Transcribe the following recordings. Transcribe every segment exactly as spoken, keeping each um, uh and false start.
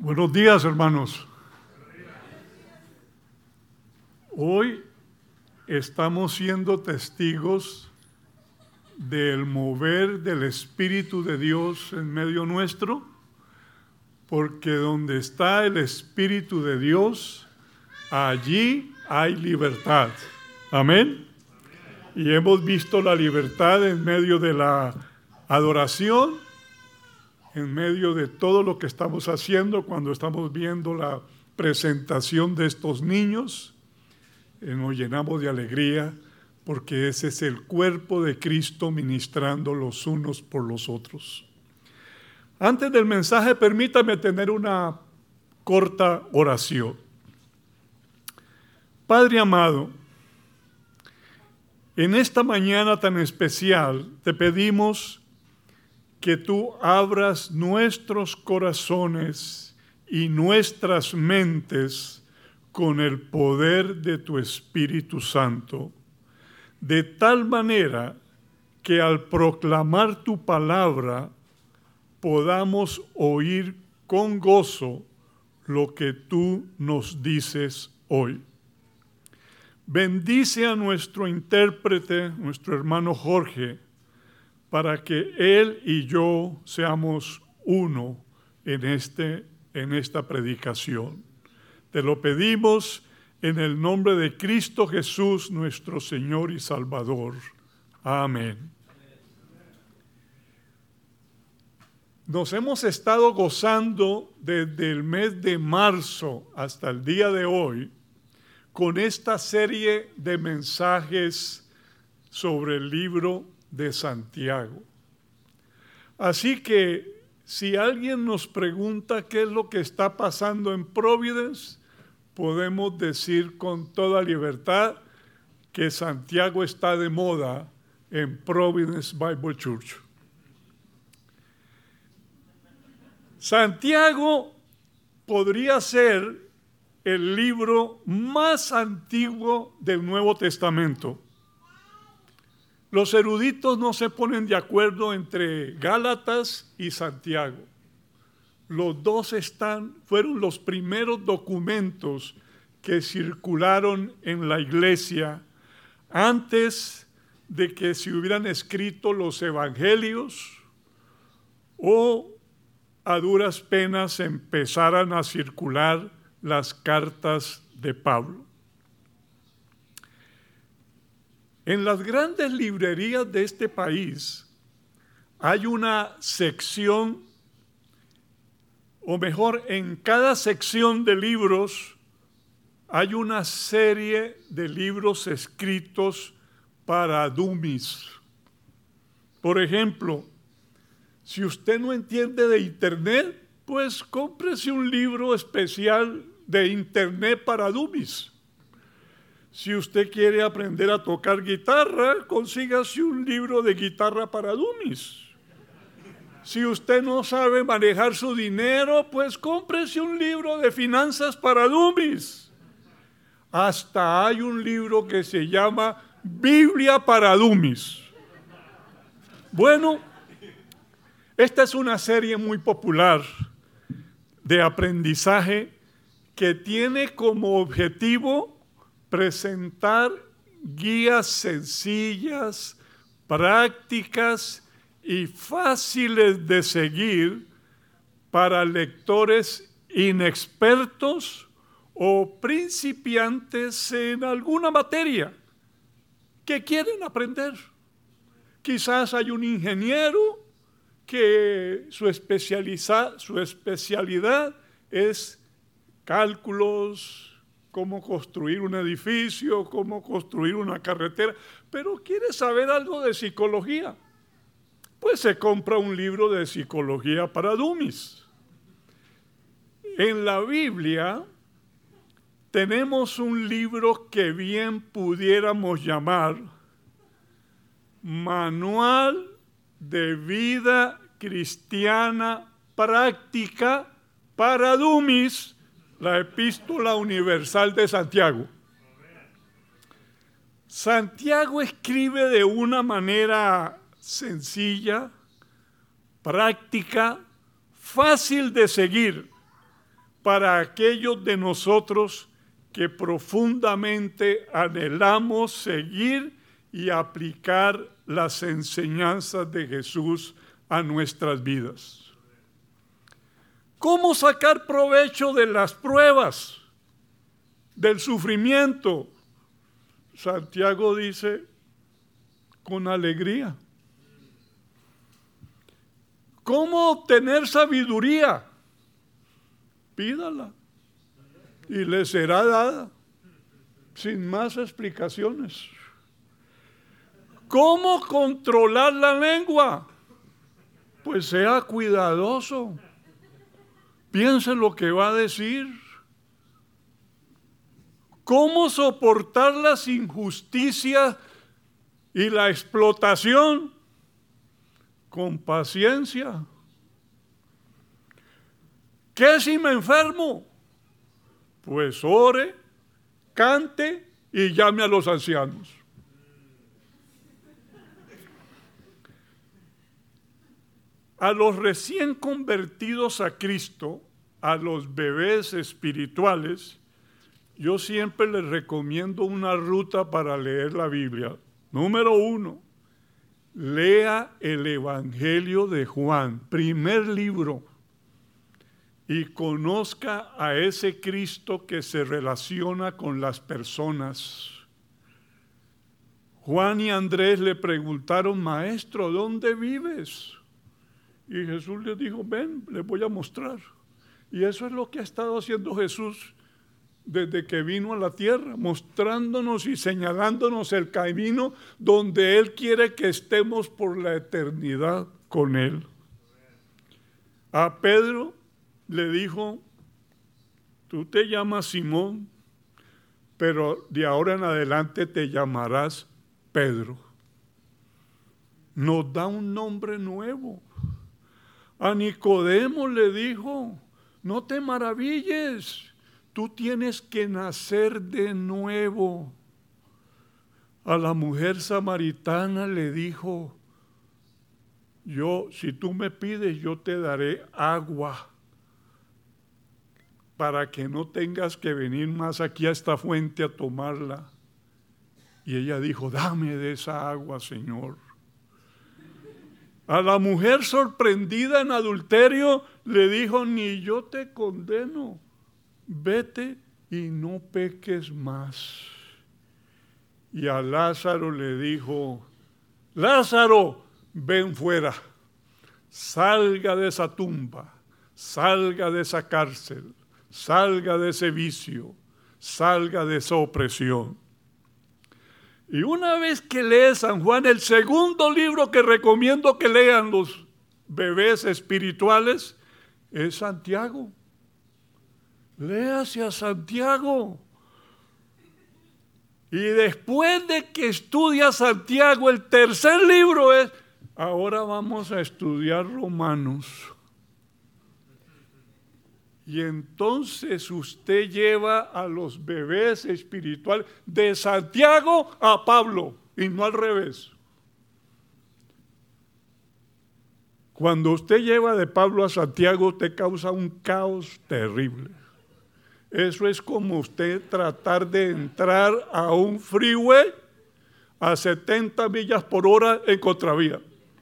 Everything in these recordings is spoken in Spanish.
Buenos días, hermanos. Hoy estamos siendo testigos del mover del Espíritu de Dios en medio nuestro, porque donde está el Espíritu de Dios, allí hay libertad. Amén. Y hemos visto la libertad en medio de la adoración, en medio de todo lo que estamos haciendo cuando estamos viendo la presentación de estos niños. Eh, nos llenamos de alegría porque ese es el cuerpo de Cristo ministrando los unos por los otros. Antes del mensaje, permítame tener una corta oración. Padre amado, en esta mañana tan especial te pedimos que tú abras nuestros corazones y nuestras mentes con el poder de tu Espíritu Santo, de tal manera que al proclamar tu palabra podamos oír con gozo lo que tú nos dices hoy. Bendice a nuestro intérprete, nuestro hermano Jorge, para que él y yo seamos uno en, este, en esta predicación. Te lo pedimos en el nombre de Cristo Jesús, nuestro Señor y Salvador. Amén. Nos hemos estado gozando desde el mes de marzo hasta el día de hoy con esta serie de mensajes sobre el libro de Santiago. Así que si alguien nos pregunta qué es lo que está pasando en Providence, podemos decir con toda libertad que Santiago está de moda en Providence Bible Church. Santiago podría ser el libro más antiguo del Nuevo Testamento. Los eruditos no se ponen de acuerdo entre Gálatas y Santiago. Los dos están, fueron los primeros documentos que circularon en la iglesia antes de que se hubieran escrito los evangelios o a duras penas empezaran a circular las cartas de Pablo. En las grandes librerías de este país hay una sección, o mejor, en cada sección de libros hay una serie de libros escritos para dummies. Por ejemplo, si usted no entiende de internet, pues cómprese un libro especial de internet para dummies. Si usted quiere aprender a tocar guitarra, consígase un libro de guitarra para dummies. Si usted no sabe manejar su dinero, pues cómprese un libro de finanzas para dummies. Hasta hay un libro que se llama Biblia para dummies. Bueno, esta es una serie muy popular de aprendizaje que tiene como objetivo presentar guías sencillas, prácticas y fáciles de seguir para lectores inexpertos o principiantes en alguna materia que quieren aprender. Quizás hay un ingeniero que su, especializa, su especialidad es cálculos, cómo construir un edificio, cómo construir una carretera, pero quiere saber algo de psicología, pues se compra un libro de psicología para dummies. En la Biblia tenemos un libro que bien pudiéramos llamar Manual de Vida Cristiana Práctica para dummies, la Epístola Universal de Santiago. Santiago escribe de una manera sencilla, práctica, fácil de seguir, para aquellos de nosotros que profundamente anhelamos seguir y aplicar las enseñanzas de Jesús a nuestras vidas. ¿Cómo sacar provecho de las pruebas, del sufrimiento? Santiago dice, con alegría. ¿Cómo obtener sabiduría? Pídala y le será dada, sin más explicaciones. ¿Cómo controlar la lengua? Pues sea cuidadoso. Piense lo que va a decir. ¿Cómo soportar las injusticias y la explotación? Con paciencia. ¿Qué si me enfermo? Pues ore, cante y llame a los ancianos. A los recién convertidos a Cristo, a los bebés espirituales, yo siempre les recomiendo una ruta para leer la Biblia. Número uno, lea el Evangelio de Juan, primer libro, y conozca a ese Cristo que se relaciona con las personas. Juan y Andrés le preguntaron, maestro, ¿dónde vives? Y Jesús les dijo, ven, les voy a mostrar. Y eso es lo que ha estado haciendo Jesús desde que vino a la tierra, mostrándonos y señalándonos el camino donde Él quiere que estemos por la eternidad con Él. A Pedro le dijo, tú te llamas Simón, pero de ahora en adelante te llamarás Pedro. Nos da un nombre nuevo. A Nicodemo le dijo, no te maravilles, tú tienes que nacer de nuevo. A la mujer samaritana le dijo, yo, si tú me pides, yo te daré agua para que no tengas que venir más aquí a esta fuente a tomarla. Y ella dijo, dame de esa agua, Señor. A la mujer sorprendida en adulterio le dijo, ni yo te condeno, vete y no peques más. Y a Lázaro le dijo, Lázaro, ven fuera, salga de esa tumba, salga de esa cárcel, salga de ese vicio, salga de esa opresión. Y una vez que lees San Juan, el segundo libro que recomiendo que lean los bebés espirituales es Santiago. Léase a Santiago. Y después de que estudia Santiago, el tercer libro es, ahora vamos a estudiar Romanos. Y entonces usted lleva a los bebés espirituales de Santiago a Pablo, y no al revés. Cuando usted lleva de Pablo a Santiago, usted causa un caos terrible. Eso es como usted tratar de entrar a un freeway a setenta millas por hora en contravía.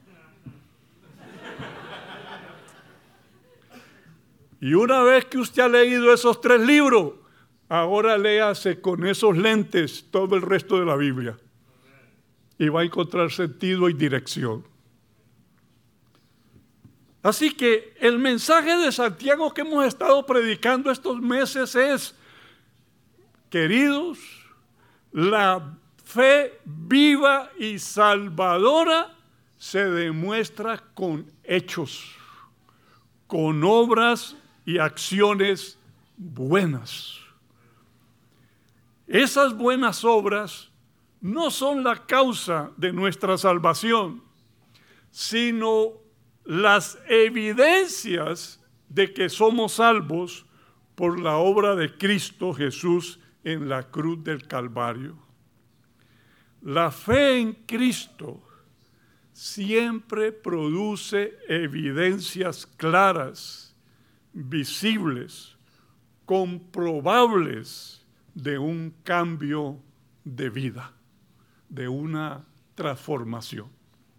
Y una vez que usted ha leído esos tres libros, ahora léase con esos lentes todo el resto de la Biblia. Y va a encontrar sentido y dirección. Así que el mensaje de Santiago que hemos estado predicando estos meses es, queridos, la fe viva y salvadora se demuestra con hechos, con obras y acciones buenas. Esas buenas obras no son la causa de nuestra salvación, sino las evidencias de que somos salvos por la obra de Cristo Jesús en la cruz del Calvario. La fe en Cristo siempre produce evidencias claras, visibles, comprobables de un cambio de vida, de una transformación.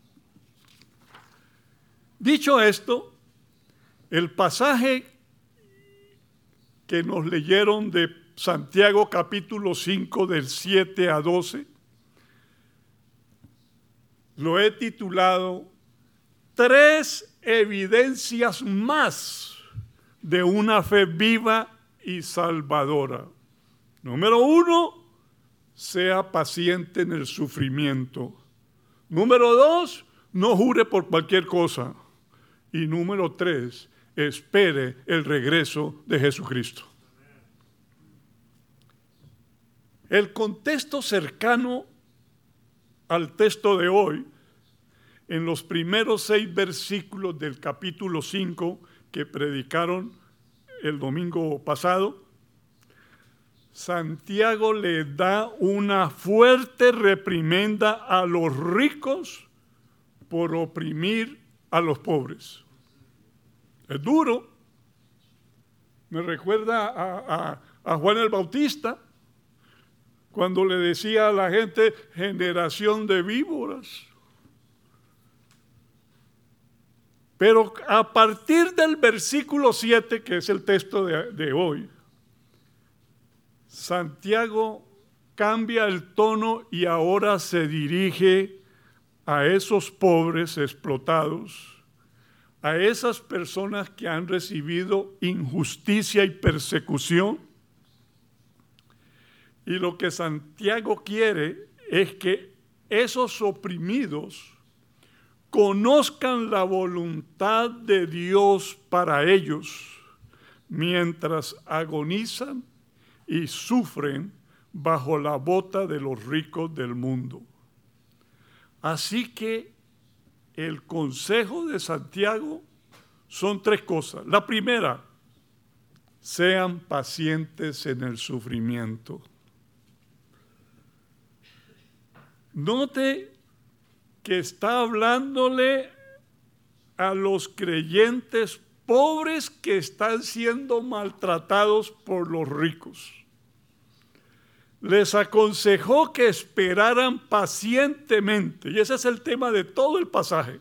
Dicho esto, el pasaje que nos leyeron de Santiago capítulo cinco del siete a doce, lo he titulado Tres evidencias más de una fe viva y salvadora. Número uno, sea paciente en el sufrimiento. Número dos, no jure por cualquier cosa. Y número tres, espere el regreso de Jesucristo. El contexto cercano al texto de hoy, en los primeros seis versículos del capítulo cinco que predicaron el domingo pasado, Santiago le da una fuerte reprimenda a los ricos por oprimir a los pobres. Es duro. Me recuerda a, a, a Juan el Bautista, cuando le decía a la gente, generación de víboras. Pero a partir del versículo siete, que es el texto de, de hoy, Santiago cambia el tono y ahora se dirige a esos pobres explotados, a esas personas que han recibido injusticia y persecución. Y lo que Santiago quiere es que esos oprimidos conozcan la voluntad de Dios para ellos mientras agonizan y sufren bajo la bota de los ricos del mundo. Así que el consejo de Santiago son tres cosas. La primera, sean pacientes en el sufrimiento. Note que está hablándole a los creyentes pobres que están siendo maltratados por los ricos. Les aconsejó que esperaran pacientemente, y ese es el tema de todo el pasaje,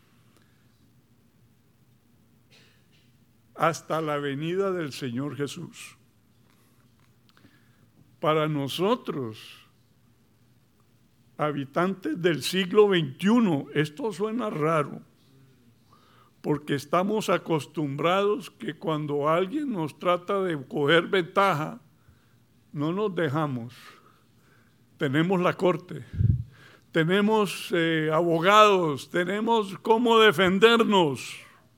hasta la venida del Señor Jesús. Para nosotros, habitantes del siglo veintiuno, esto suena raro, porque estamos acostumbrados que cuando alguien nos trata de coger ventaja, no nos dejamos. Tenemos la corte, tenemos eh, abogados, tenemos cómo defendernos.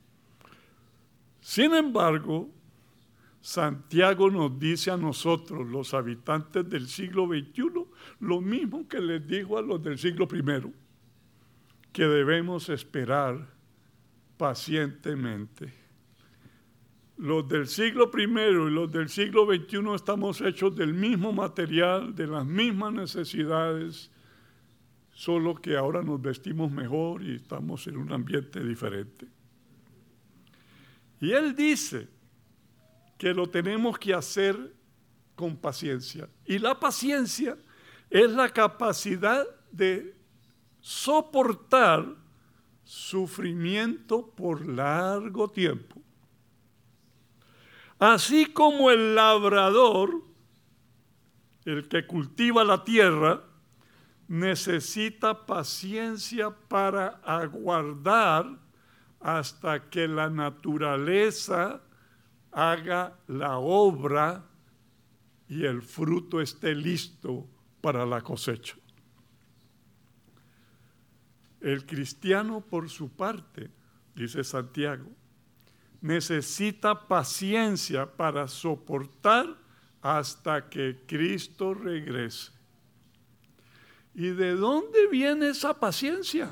Sin embargo, Santiago nos dice a nosotros, los habitantes del siglo veintiuno, lo mismo que les dijo a los del siglo primero, que debemos esperar pacientemente. Los del siglo primero y los del siglo veintiuno estamos hechos del mismo material, de las mismas necesidades, solo que ahora nos vestimos mejor y estamos en un ambiente diferente. Y él dice que lo tenemos que hacer con paciencia. Y la paciencia es la capacidad de soportar sufrimiento por largo tiempo. Así como el labrador, el que cultiva la tierra, necesita paciencia para aguardar hasta que la naturaleza haga la obra y el fruto esté listo para la cosecha. El cristiano, por su parte, dice Santiago, necesita paciencia para soportar hasta que Cristo regrese. ¿Y de dónde viene esa paciencia?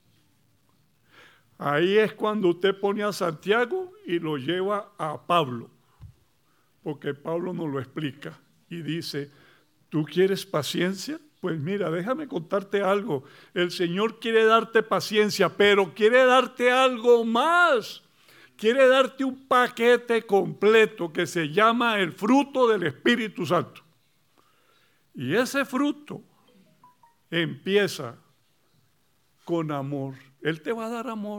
Ahí es cuando usted pone a Santiago y lo lleva a Pablo, porque Pablo nos lo explica y dice, ¿tú quieres paciencia? Pues mira, déjame contarte algo. El Señor quiere darte paciencia, pero quiere darte algo más. quiere darte un paquete completo que se llama el fruto del Espíritu Santo. Y ese fruto empieza con amor. Él te va a dar amor.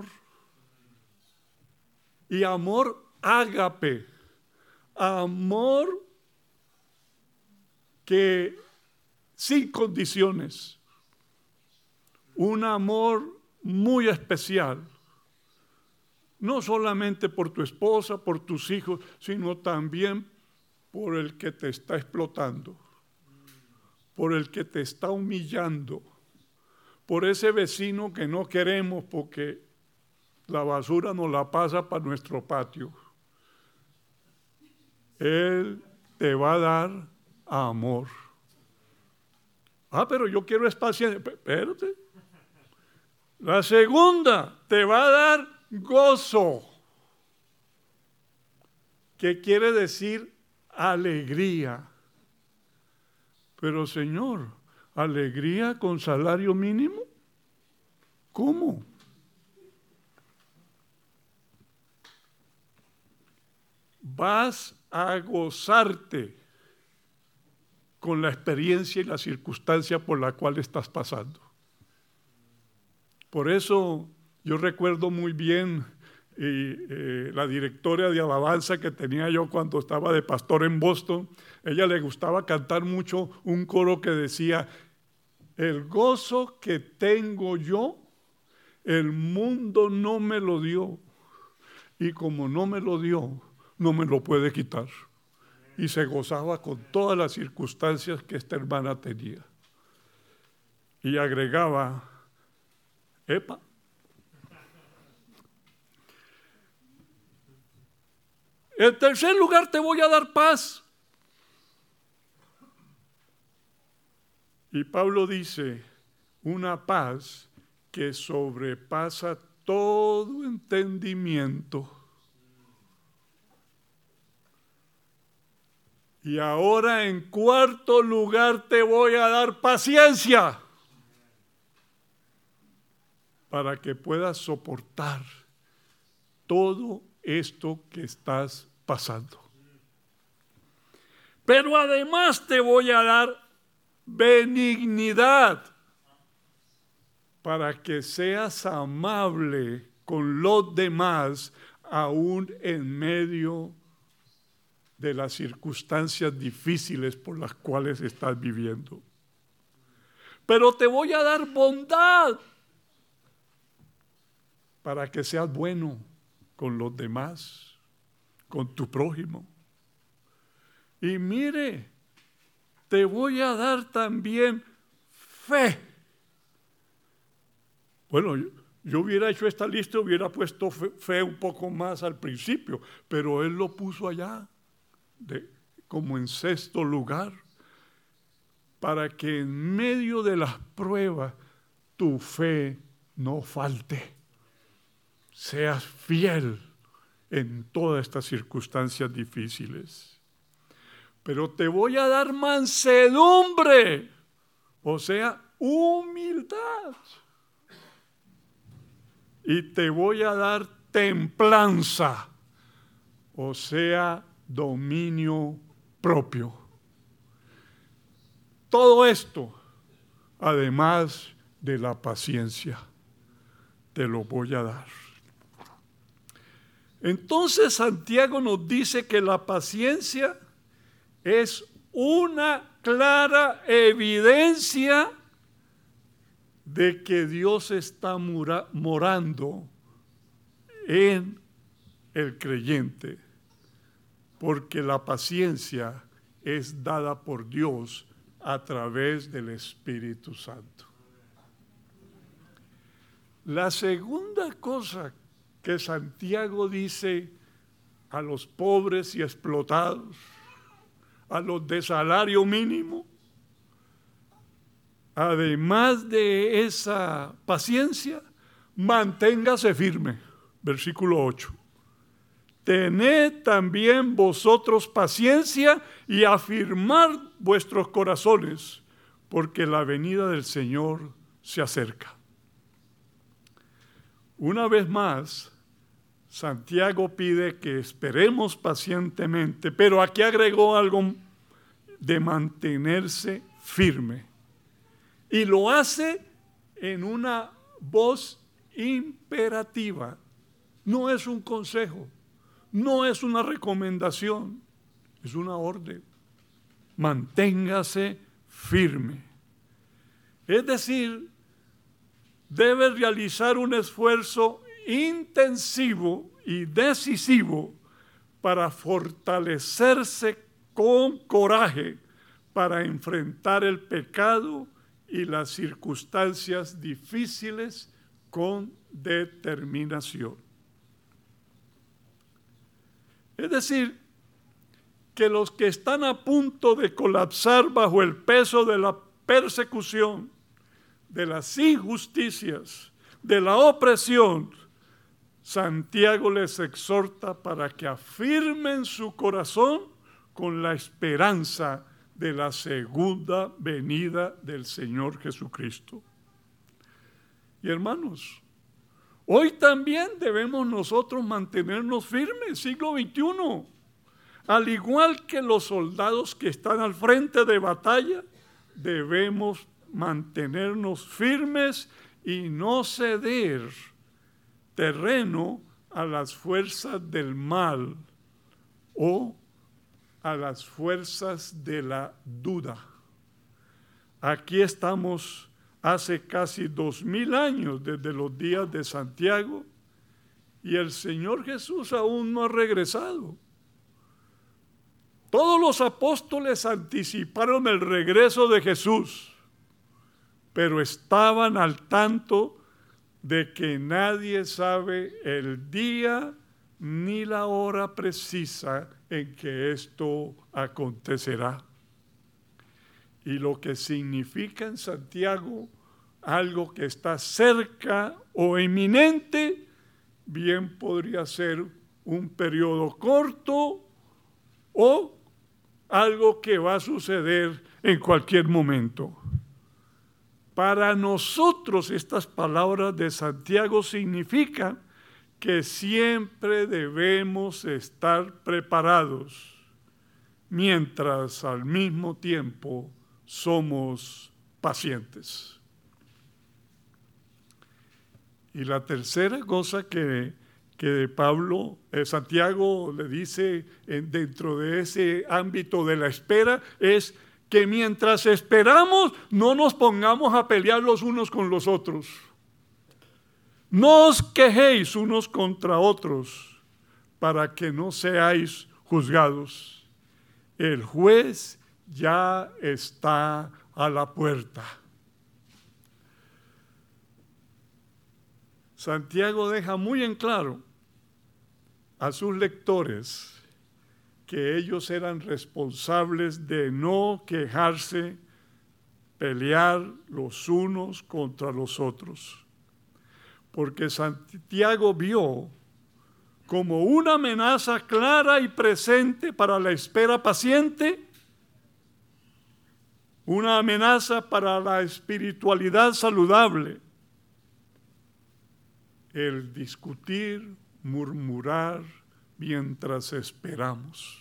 Y amor ágape. Amor que sin condiciones. Un amor muy especial. No solamente por tu esposa, por tus hijos, sino también por el que te está explotando, por el que te está humillando, por ese vecino que no queremos porque la basura nos la pasa para nuestro patio. Él te va a dar amor. Ah, pero yo quiero estar paciente. Espérate. La segunda, te va a dar gozo, que quiere decir alegría. Pero Señor, ¿alegría con salario mínimo? ¿Cómo? Vas a gozarte con la experiencia y la circunstancia por la cual estás pasando. Por eso yo recuerdo muy bien eh, eh, la directora de alabanza que tenía yo cuando estaba de pastor en Boston. Ella le gustaba cantar mucho un coro que decía: el gozo que tengo yo, el mundo no me lo dio, y como no me lo dio, no me lo puede quitar. Y se gozaba con todas las circunstancias que esta hermana tenía. Y agregaba: epa. En tercer lugar, te voy a dar paz. Y Pablo dice, una paz que sobrepasa todo entendimiento. Y ahora, en cuarto lugar, te voy a dar paciencia para que puedas soportar todo esto que estás pasando. Pero además te voy a dar benignidad para que seas amable con los demás, aún en medio de las circunstancias difíciles por las cuales estás viviendo. Pero te voy a dar bondad para que seas bueno con los demás, con tu prójimo. Y mire, te voy a dar también fe. Bueno, yo, yo hubiera hecho esta lista, hubiera puesto fe, fe un poco más al principio, pero él lo puso allá, de, como en sexto lugar, para que en medio de las pruebas tu fe no falte. Seas fiel en todas estas circunstancias difíciles. Pero te voy a dar mansedumbre, o sea, humildad. Y te voy a dar templanza, o sea, dominio propio. Todo esto, además de la paciencia, te lo voy a dar. Entonces Santiago nos dice que la paciencia es una clara evidencia de que Dios está mora, morando en el creyente, porque la paciencia es dada por Dios a través del Espíritu Santo. La segunda cosa que Santiago dice a los pobres y explotados, a los de salario mínimo, además de esa paciencia, manténgase firme. Versículo ocho. Tened también vosotros paciencia y afirmad vuestros corazones, porque la venida del Señor se acerca. Una vez más, Santiago pide que esperemos pacientemente, pero aquí agregó algo de mantenerse firme. Y lo hace en una voz imperativa. No es un consejo, no es una recomendación, es una orden. Manténgase firme. Es decir, debe realizar un esfuerzo intensivo y decisivo para fortalecerse con coraje para enfrentar el pecado y las circunstancias difíciles con determinación. Es decir, que los que están a punto de colapsar bajo el peso de la persecución, de las injusticias, de la opresión, Santiago les exhorta para que afirmen su corazón con la esperanza de la segunda venida del Señor Jesucristo. Y hermanos, hoy también debemos nosotros mantenernos firmes, siglo veintiuno, al igual que los soldados que están al frente de batalla, debemos mantenernos firmes y no ceder terreno a las fuerzas del mal o a las fuerzas de la duda. Aquí estamos hace casi dos mil años desde los días de Santiago y el Señor Jesús aún no ha regresado. Todos los apóstoles anticiparon el regreso de Jesús, pero estaban al tanto de que nadie sabe el día ni la hora precisa en que esto acontecerá. Y lo que significa en Santiago algo que está cerca o inminente, bien podría ser un periodo corto o algo que va a suceder en cualquier momento. Para nosotros estas palabras de Santiago significan que siempre debemos estar preparados, mientras al mismo tiempo somos pacientes. Y la tercera cosa que, que Pablo, eh, Santiago le dice en, dentro de ese ámbito de la espera es que mientras esperamos no nos pongamos a pelear los unos con los otros. No os quejéis unos contra otros para que no seáis juzgados. El juez ya está a la puerta. Santiago deja muy en claro a sus lectores que ellos eran responsables de no quejarse, pelear los unos contra los otros. Porque Santiago vio como una amenaza clara y presente para la espera paciente, una amenaza para la espiritualidad saludable, el discutir, murmurar mientras esperamos.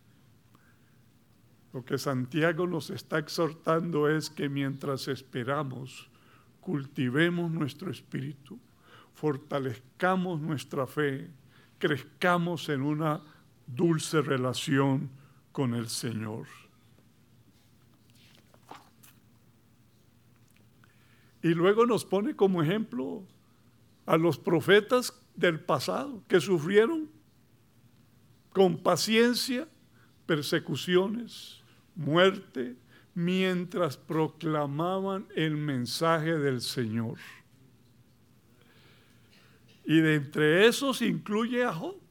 Lo que Santiago nos está exhortando es que mientras esperamos, cultivemos nuestro espíritu, fortalezcamos nuestra fe, crezcamos en una dulce relación con el Señor. Y luego nos pone como ejemplo a los profetas del pasado que sufrieron con paciencia persecuciones, muerte, mientras proclamaban el mensaje del Señor. Y de entre esos incluye a Job.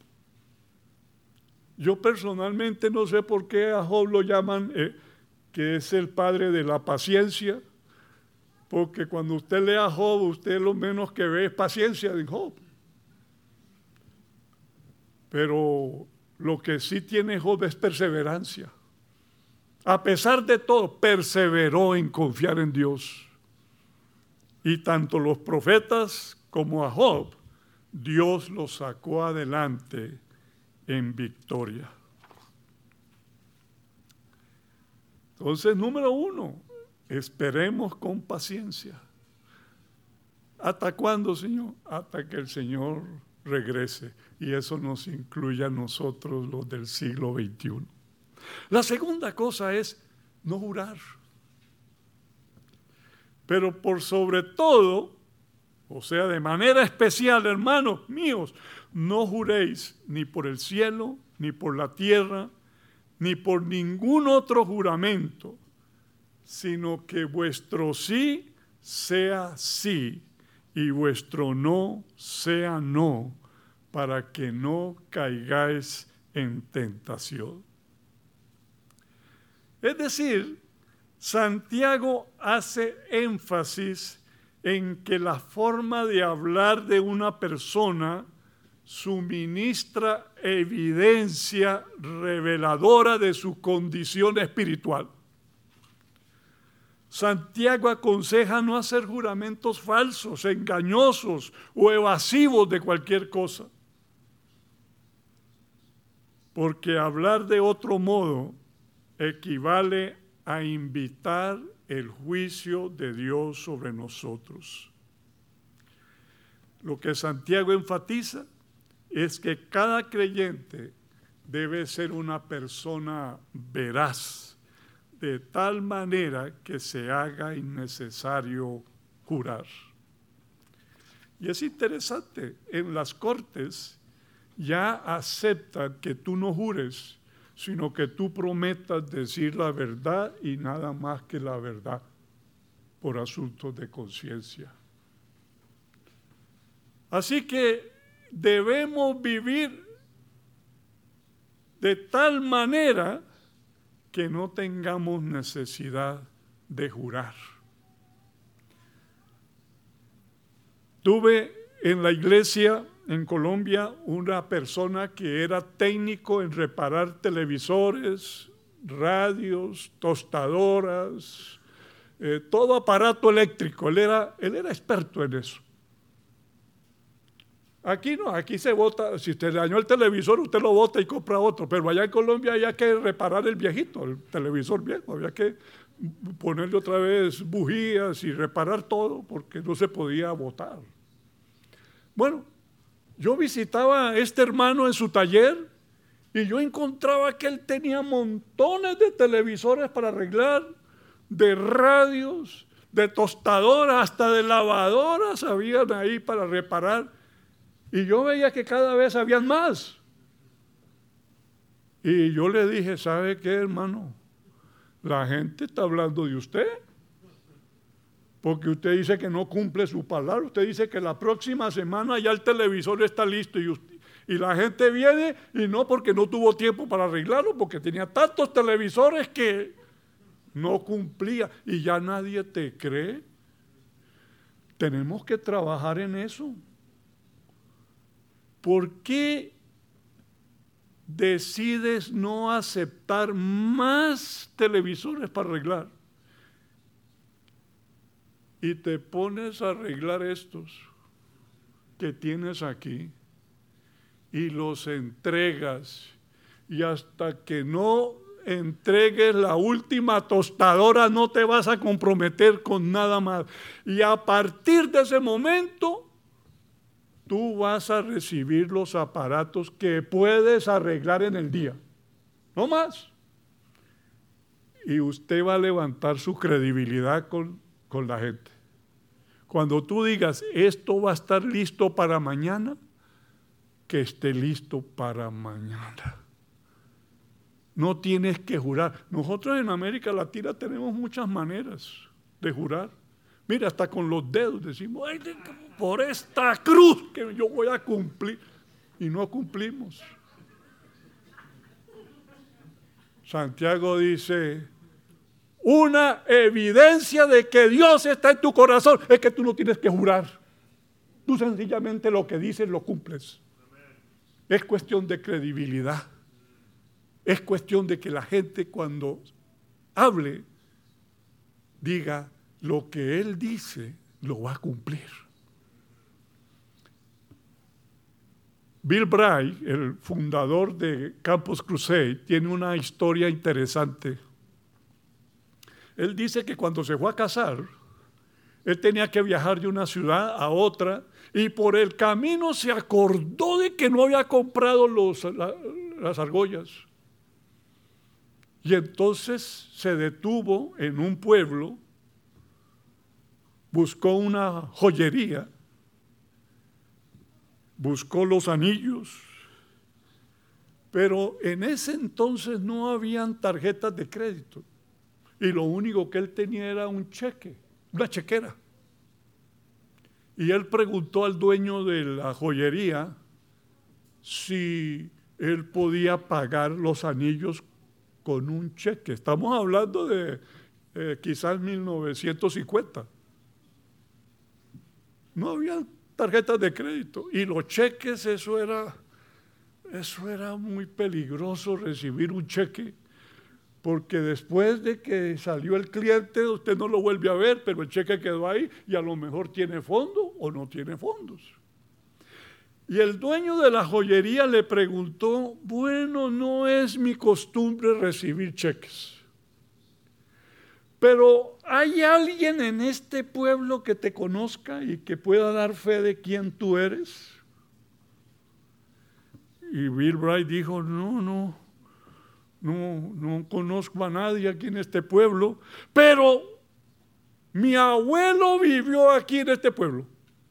Yo personalmente no sé por qué a Job lo llaman eh, que es el padre de la paciencia, porque cuando usted lee a Job, usted lo menos que ve es paciencia de Job. Pero lo que sí tiene Job es perseverancia. A pesar de todo, perseveró en confiar en Dios. Y tanto los profetas como a Job Dios lo sacó adelante en victoria. Entonces, número uno, esperemos con paciencia. ¿Hasta cuándo, Señor? Hasta que el Señor regrese. Y eso nos incluye a nosotros, los del siglo veintiuno. La segunda cosa es no jurar. Pero por sobre todo, o sea, de manera especial, hermanos míos, no juréis ni por el cielo, ni por la tierra, ni por ningún otro juramento, sino que vuestro sí sea sí y vuestro no sea no, para que no caigáis en tentación. Es decir, Santiago hace énfasis en que la forma de hablar de una persona suministra evidencia reveladora de su condición espiritual. Santiago aconseja no hacer juramentos falsos, engañosos o evasivos de cualquier cosa. Porque hablar de otro modo equivale a invitar el juicio de Dios sobre nosotros. Lo que Santiago enfatiza es que cada creyente debe ser una persona veraz, de tal manera que se haga innecesario jurar. Y es interesante, en las cortes ya aceptan que tú no jures, sino que tú prometas decir la verdad y nada más que la verdad por asuntos de conciencia. Así que debemos vivir de tal manera que no tengamos necesidad de jurar. Tuve en la iglesia en Colombia una persona que era técnico en reparar televisores, radios, tostadoras, eh, todo aparato eléctrico. Él era, él era experto en eso. Aquí no, aquí se bota, si usted dañó el televisor, usted lo bota y compra otro, pero allá en Colombia había que reparar el viejito, el televisor viejo, había que ponerle otra vez bujías y reparar todo porque no se podía botar. Bueno, yo visitaba a este hermano en su taller y yo encontraba que él tenía montones de televisores para arreglar, de radios, de tostadoras, hasta de lavadoras habían ahí para reparar. Y yo veía que cada vez habían más. Y yo le dije, ¿sabe qué, hermano? La gente está hablando de usted. Porque usted dice que no cumple su palabra. Usted dice que la próxima semana ya el televisor está listo. Y, usted, y la gente viene y no porque no tuvo tiempo para arreglarlo, porque tenía tantos televisores que no cumplía. Y ya nadie te cree. Tenemos que trabajar en eso. ¿Por qué decides no aceptar más televisores para arreglar? Y te pones a arreglar estos que tienes aquí y los entregas. Y hasta que no entregues la última tostadora no te vas a comprometer con nada más. Y a partir de ese momento tú vas a recibir los aparatos que puedes arreglar en el día, no más. Y usted va a levantar su credibilidad con, con la gente. Cuando tú digas, esto va a estar listo para mañana, que esté listo para mañana. No tienes que jurar. Nosotros en América Latina tenemos muchas maneras de jurar. Mira, hasta con los dedos decimos, ay, por esta cruz que yo voy a cumplir. Y no cumplimos. Santiago dice, una evidencia de que Dios está en tu corazón es que tú no tienes que jurar. Tú sencillamente lo que dices lo cumples. Es cuestión de credibilidad. Es cuestión de que la gente cuando hable diga, lo que él dice lo va a cumplir. Bill Bright, el fundador de Campus Crusade, tiene una historia interesante. Él dice que cuando se fue a casar, él tenía que viajar de una ciudad a otra y por el camino se acordó de que no había comprado los, la, las argollas. Y entonces se detuvo en un pueblo, buscó una joyería, buscó los anillos, pero en ese entonces no habían tarjetas de crédito y lo único que él tenía era un cheque, una chequera. Y él preguntó al dueño de la joyería si él podía pagar los anillos con un cheque. Estamos hablando de eh, quizás mil novecientos cincuenta. No había tarjetas de crédito y los cheques, eso era, eso era muy peligroso recibir un cheque, porque después de que salió el cliente usted no lo vuelve a ver, pero el cheque quedó ahí y a lo mejor tiene fondo o no tiene fondos. Y el dueño de la joyería le preguntó, bueno, no es mi costumbre recibir cheques, pero ¿hay alguien en este pueblo que te conozca y que pueda dar fe de quién tú eres? Y Bill Bright dijo, no, no, no, no conozco a nadie aquí en este pueblo, pero mi abuelo vivió aquí en este pueblo.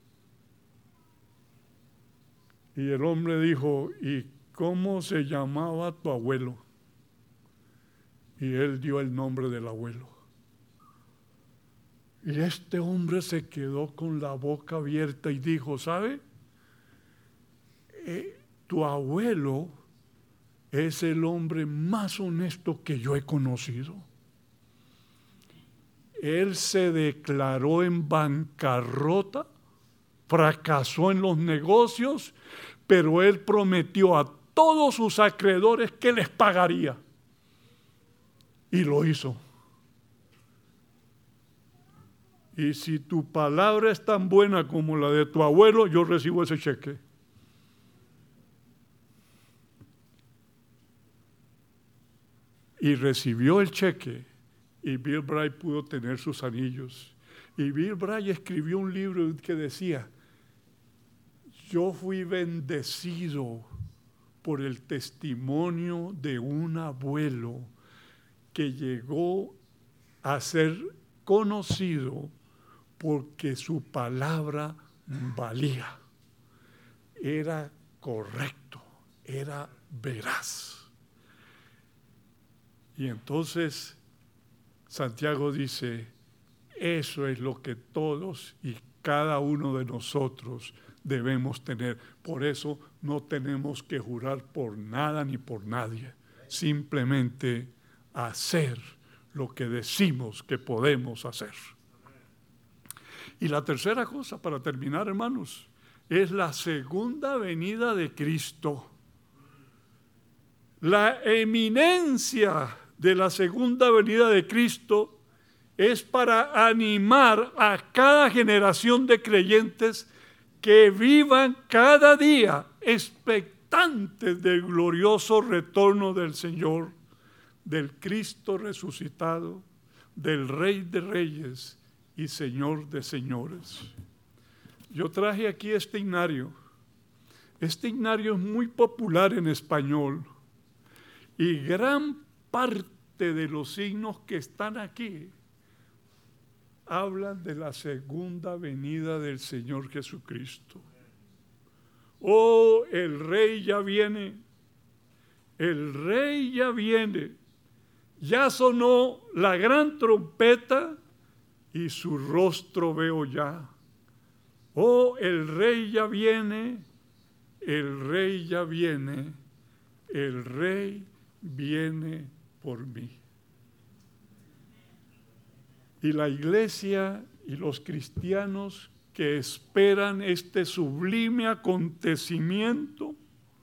Y el hombre dijo, ¿y cómo se llamaba tu abuelo? Y él dio el nombre del abuelo. Y este hombre se quedó con la boca abierta y dijo, ¿sabe? Eh, tu abuelo es el hombre más honesto que yo he conocido. Él se declaró en bancarrota, fracasó en los negocios, pero él prometió a todos sus acreedores que les pagaría. Y lo hizo. Y si tu palabra es tan buena como la de tu abuelo, yo recibo ese cheque. Y recibió el cheque y Bill Bright pudo tener sus anillos. Y Bill Bright escribió un libro que decía, yo fui bendecido por el testimonio de un abuelo que llegó a ser conocido porque su palabra valía, era correcto, era veraz. Y entonces Santiago dice, eso es lo que todos y cada uno de nosotros debemos tener. Por eso no tenemos que jurar por nada ni por nadie, simplemente hacer lo que decimos que podemos hacer. Y la tercera cosa, para terminar, hermanos, es la segunda venida de Cristo. La eminencia de la segunda venida de Cristo es para animar a cada generación de creyentes que vivan cada día expectantes del glorioso retorno del Señor, del Cristo resucitado, del Rey de Reyes y Señor de señores. Yo traje aquí este himnario. Este himnario es muy popular en español y gran parte de los signos que están aquí hablan de la segunda venida del Señor Jesucristo. Oh, el Rey ya viene, el Rey ya viene, ya sonó la gran trompeta y su rostro veo ya. Oh, el Rey ya viene, el Rey ya viene, el Rey viene por mí. Y la iglesia y los cristianos que esperan este sublime acontecimiento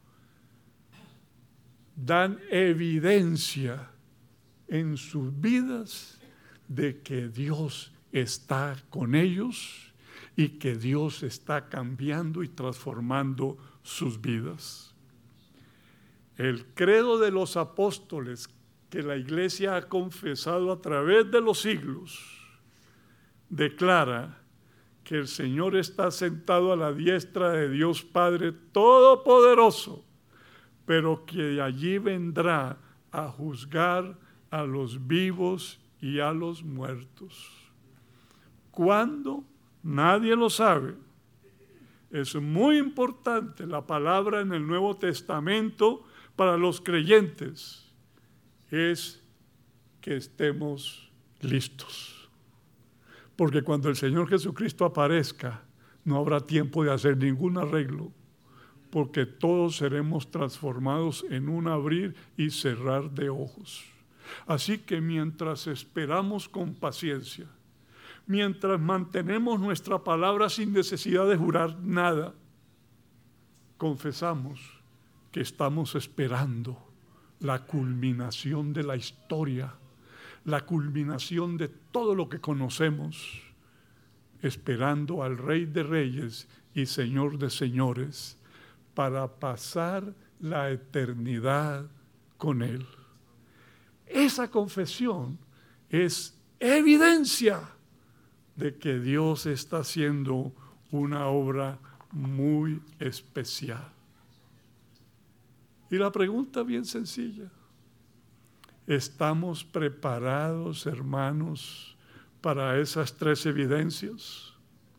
dan evidencia en sus vidas de que Dios está con ellos y que Dios está cambiando y transformando sus vidas. El credo de los apóstoles que la Iglesia ha confesado a través de los siglos declara que el Señor está sentado a la diestra de Dios Padre Todopoderoso, pero que de allí vendrá a juzgar a los vivos y a los muertos. ¿Cuándo? Nadie lo sabe. Es muy importante la palabra en el Nuevo Testamento para los creyentes. Es que estemos listos. Porque cuando el Señor Jesucristo aparezca, no habrá tiempo de hacer ningún arreglo, porque todos seremos transformados en un abrir y cerrar de ojos. Así que mientras esperamos con paciencia, mientras mantenemos nuestra palabra sin necesidad de jurar nada, confesamos que estamos esperando la culminación de la historia, la culminación de todo lo que conocemos, esperando al Rey de Reyes y Señor de Señores para pasar la eternidad con Él. Esa confesión es evidencia de que Dios está haciendo una obra muy especial. Y la pregunta bien sencilla: ¿estamos preparados, hermanos, para esas tres evidencias?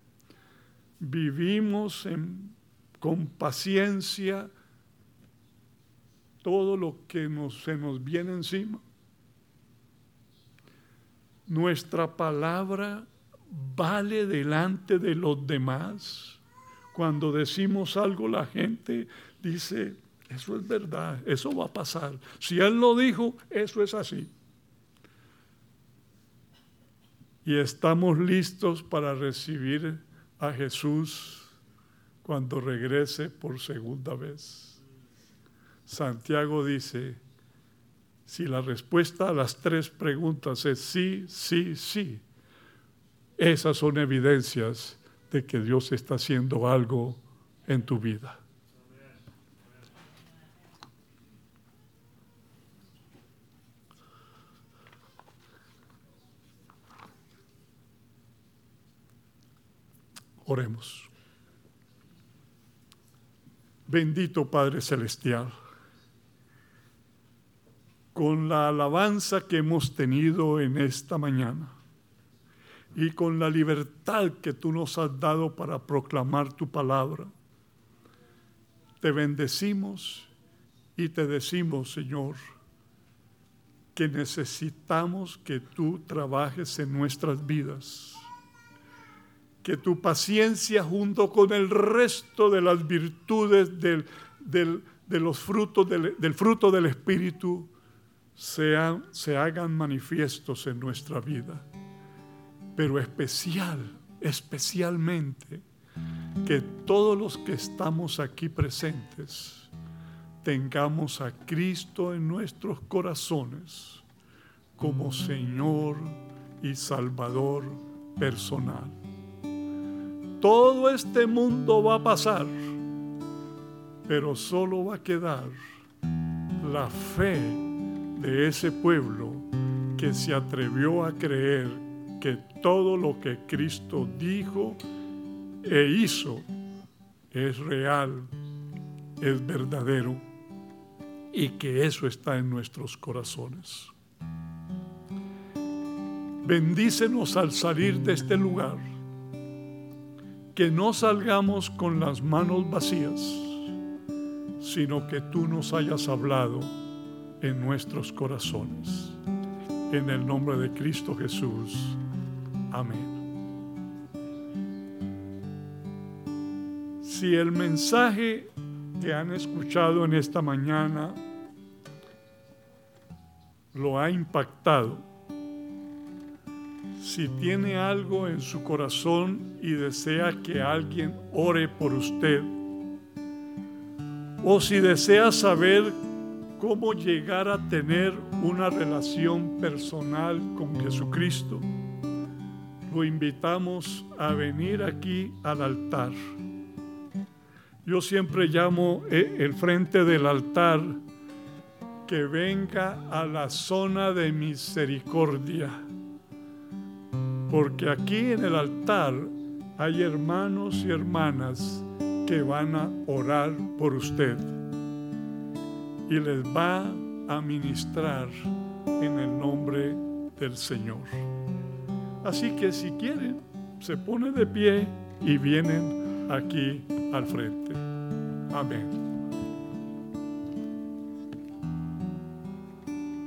¿Vivimos en, con paciencia todo lo que nos, se nos viene encima? ¿Nuestra palabra vale delante de los demás? Cuando decimos algo, la gente dice: eso es verdad, eso va a pasar. Si Él lo dijo, eso es así. Y estamos listos para recibir a Jesús cuando regrese por segunda vez. Santiago dice: si la respuesta a las tres preguntas es sí, sí, sí, esas son evidencias de que Dios está haciendo algo en tu vida. Oremos. Bendito Padre Celestial, con la alabanza que hemos tenido en esta mañana y con la libertad que tú nos has dado para proclamar tu palabra, te bendecimos y te decimos, Señor, que necesitamos que tú trabajes en nuestras vidas, que tu paciencia junto con el resto de las virtudes del, del, de los frutos del, del fruto del Espíritu sean, se hagan manifiestos en nuestra vida. Pero especial, especialmente, que todos los que estamos aquí presentes tengamos a Cristo en nuestros corazones como Señor y Salvador personal. Todo este mundo va a pasar, pero solo va a quedar la fe de ese pueblo que se atrevió a creer que todo lo que Cristo dijo e hizo es real, es verdadero, y que eso está en nuestros corazones. Bendícenos al salir de este lugar, que no salgamos con las manos vacías, sino que tú nos hayas hablado en nuestros corazones. En el nombre de Cristo Jesús. Amén. Si el mensaje que han escuchado en esta mañana lo ha impactado, si tiene algo en su corazón y desea que alguien ore por usted, o si desea saber cómo llegar a tener una relación personal con Jesucristo, lo invitamos a venir aquí al altar Yo siempre llamo el frente del altar que venga a la zona de misericordia, porque aquí en el altar hay hermanos y hermanas que van a orar por usted y les va a ministrar en el nombre del Señor. Así que si quieren, se pone de pie y vienen aquí al frente. Amén.